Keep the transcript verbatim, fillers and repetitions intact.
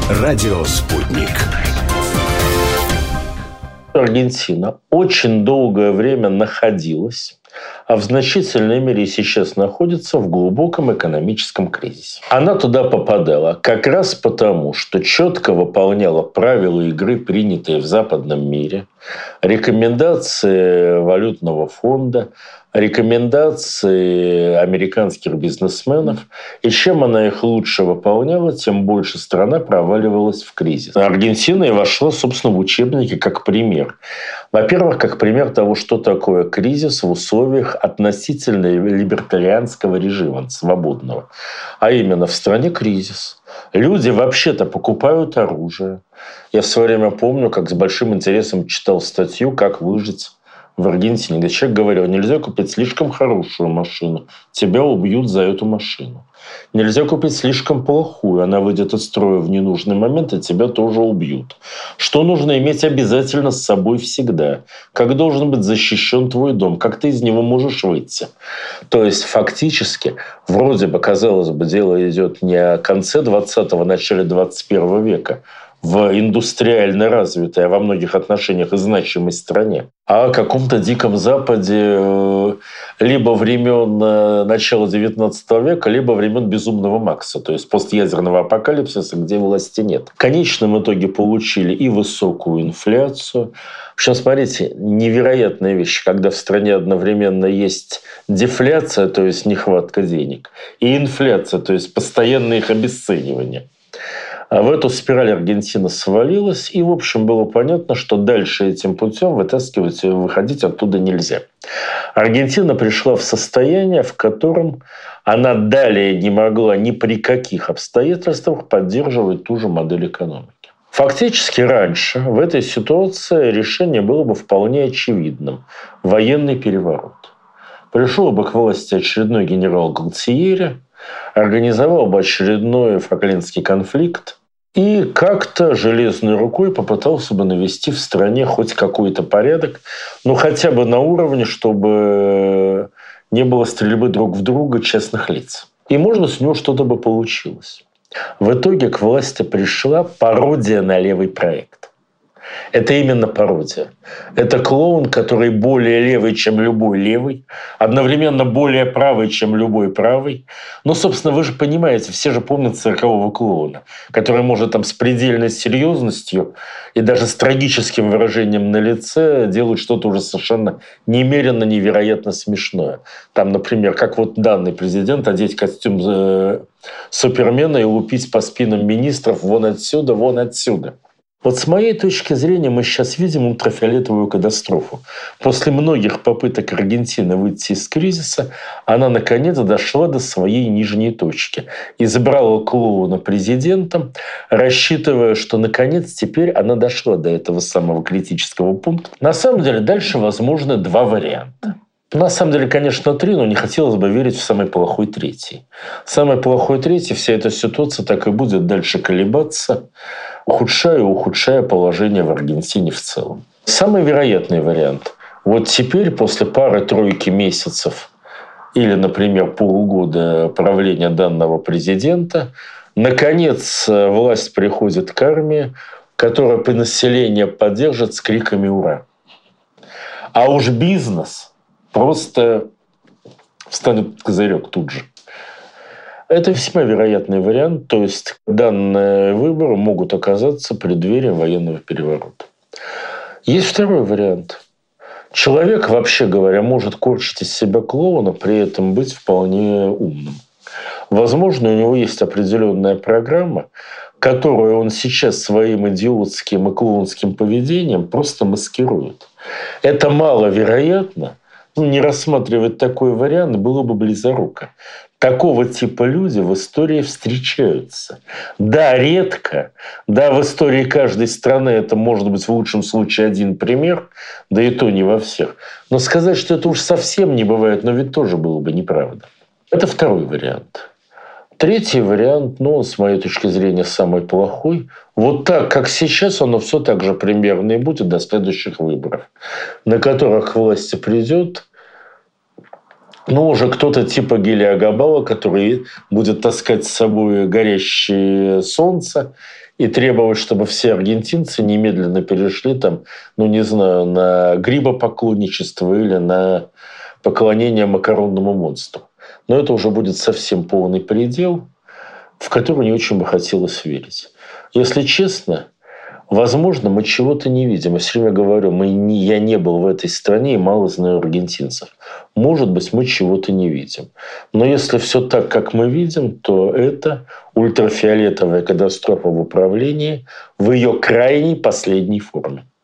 Радио «Спутник». Аргентина очень долгое время находилась, а в значительной мере сейчас находится в глубоком экономическом кризисе. Она туда попадала как раз потому, что четко выполняла правила игры, принятые в западном мире, рекомендации валютного фонда, рекомендации американских бизнесменов. И чем она их лучше выполняла, тем больше страна проваливалась в кризис. Аргентина и вошла, собственно, в учебники как пример. Во-первых, как пример того, что такое кризис в условиях относительно либертарианского режима, свободного. А именно, в стране кризис. Люди вообще-то покупают оружие. Я в свое время помню, как с большим интересом читал статью «Как выжить в Аргентине», где человек говорил: нельзя купить слишком хорошую машину, тебя убьют за эту машину. Нельзя купить слишком плохую, она выйдет из строя в ненужный момент, и тебя тоже убьют. Что нужно иметь обязательно с собой всегда? Как должен быть защищен твой дом? Как ты из него можешь выйти? То есть, фактически, вроде бы, казалось бы, дело идет не о конце двадцатого, начале двадцать первого века, в индустриально развитой, а во многих отношениях и значимой стране, а о каком-то диком Западе либо времен начала девятнадцатого века, либо времен безумного Макса, то есть постъядерного апокалипсиса, где власти нет. В конечном итоге получили и высокую инфляцию. В общем, смотрите, невероятная вещь, когда в стране одновременно есть дефляция, то есть нехватка денег, и инфляция, то есть постоянное их обесценивание. А в эту спираль Аргентина свалилась, и, в общем, было понятно, что дальше этим путем вытаскивать и выходить оттуда нельзя. Аргентина пришла в состояние, в котором она далее не могла ни при каких обстоятельствах поддерживать ту же модель экономики. Фактически раньше в этой ситуации решение было бы вполне очевидным – военный переворот. Пришел бы к власти очередной генерал Галтиери, организовал бы очередной Фоклендский конфликт и как-то железной рукой попытался бы навести в стране хоть какой-то порядок, ну хотя бы на уровне, чтобы не было стрельбы друг в друга честных лиц. И, может, с него что-то бы получилось. В итоге к власти пришла пародия на левый проект. Это именно пародия. Это клоун, который более левый, чем любой левый, одновременно более правый, чем любой правый. Но, собственно, вы же понимаете, все же помнят циркового клоуна, который может там с предельной серьезностью и даже с трагическим выражением на лице делать что-то уже совершенно немерено невероятно смешное. Там, например, как вот данный президент одеть костюм э, Супермена и лупить по спинам министров вон отсюда, вон отсюда. Вот с моей точки зрения мы сейчас видим ультрафиолетовую катастрофу. После многих попыток Аргентины выйти из кризиса, она наконец дошла до своей нижней точки. Избрала клоуна президентом, рассчитывая, что наконец теперь она дошла до этого самого критического пункта. На самом деле дальше возможны два варианта. На самом деле, конечно, три, но не хотелось бы верить в самый плохой третий. Самый плохой третий, вся эта ситуация так и будет дальше колебаться, ухудшая и ухудшая положение в Аргентине в целом. Самый вероятный вариант. Вот теперь, после пары-тройки месяцев или, например, полугода правления данного президента, наконец власть приходит к армии, которая по населению поддержит с криками «Ура!». А уж бизнес просто встанет козырек тут же. Это весьма вероятный вариант, то есть данные выборы могут оказаться преддверием военного переворота. Есть второй вариант. Человек, вообще говоря, может корчить из себя клоуна, при этом быть вполне умным. Возможно, у него есть определенная программа, которую он сейчас своим идиотским и клоунским поведением просто маскирует. Это маловероятно. Ну, не рассматривать такой вариант было бы близоруко. Такого типа люди в истории встречаются. Да, редко. Да, в истории каждой страны это может быть в лучшем случае один пример, да и то не во всех. Но сказать, что это уж совсем не бывает, но ведь тоже было бы неправда. Это второй вариант. Третий вариант, ну, с моей точки зрения, самый плохой. Вот так, как сейчас, оно все так же примерно и будет до следующих выборов, на которых к власти придет, ну, уже кто-то типа Гелиогабала, который будет таскать с собой горящее солнце и требовать, чтобы все аргентинцы немедленно перешли там, ну не знаю, на грибопоклонничество или на поклонение макаронному монстру. Но это уже будет совсем полный предел, в который не очень бы хотелось верить. Если честно, возможно, мы чего-то не видим. Я все время говорю, мы не, я не был в этой стране и мало знаю аргентинцев. Может быть, мы чего-то не видим. Но если все так, как мы видим, то это ультрафиолетовая катастрофа в управлении в ее крайней последней форме.